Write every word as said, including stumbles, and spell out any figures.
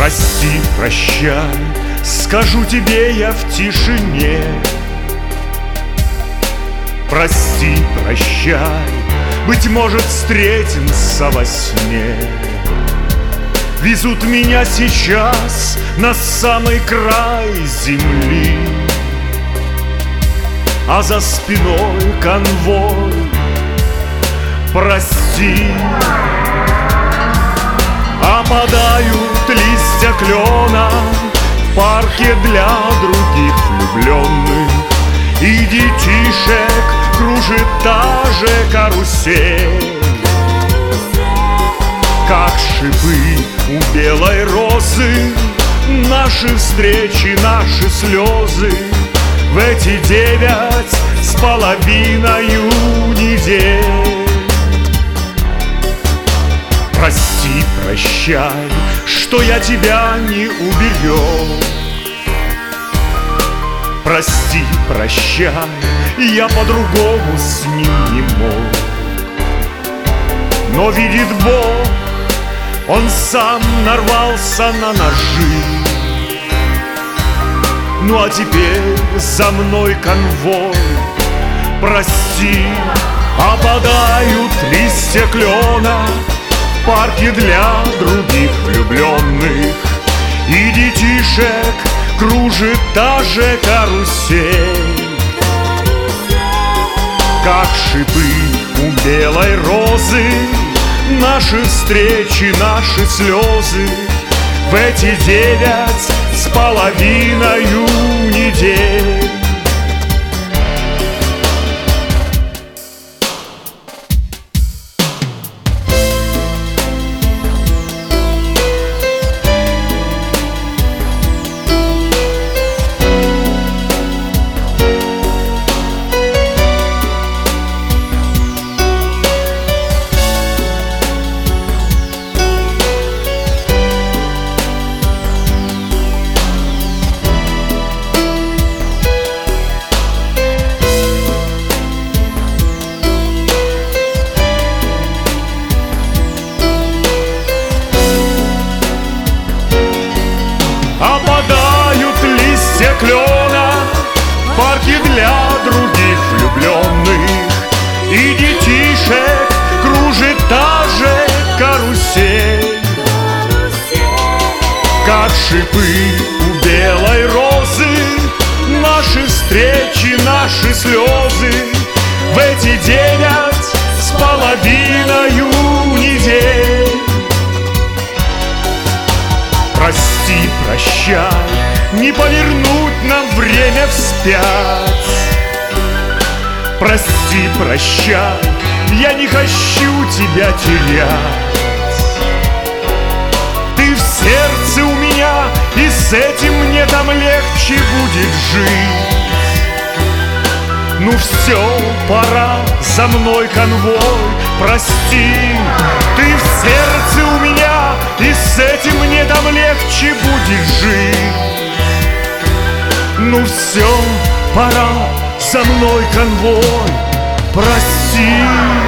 Прости, прощай, скажу тебе я в тишине. Прости, прощай, быть может, встретимся во сне. Везут меня сейчас на самый край земли, а за спиной конвой. Прости, опадают листья клена в парке для других влюбленных, и детишек кружит та же карусель. Как шипы у белой розы наши встречи, наши слезы в эти девять с половиною недель. Прости, прощай, что я тебя не уберег. Прости, прощай, я по-другому с ним не мог. Но видит Бог, он сам нарвался на ножи. Ну а теперь за мной конвой. Прости, опадают листья клена в парке для других влюбленных, и детишек кружит та же карусель. Как шипы у белой розы наши встречи, наши слезы в эти девять с половиною недель. Опадают листья клена в парке для других влюбленных, и детишек кружит та же карусель. Как шипы у белой розы наши встречи, наши слезы в эти девять с половиною недель. Прости, прощай, не повернуть нам время вспять. Прости, прощай, я не хочу тебя терять. Ты в сердце у меня, и с этим мне там легче будет жить. Ну все, пора, за мной конвой. Прости, ты в сердце у меня, и с этим мне там легче будет жить. Ну все, пора, за мной конвой. Прости.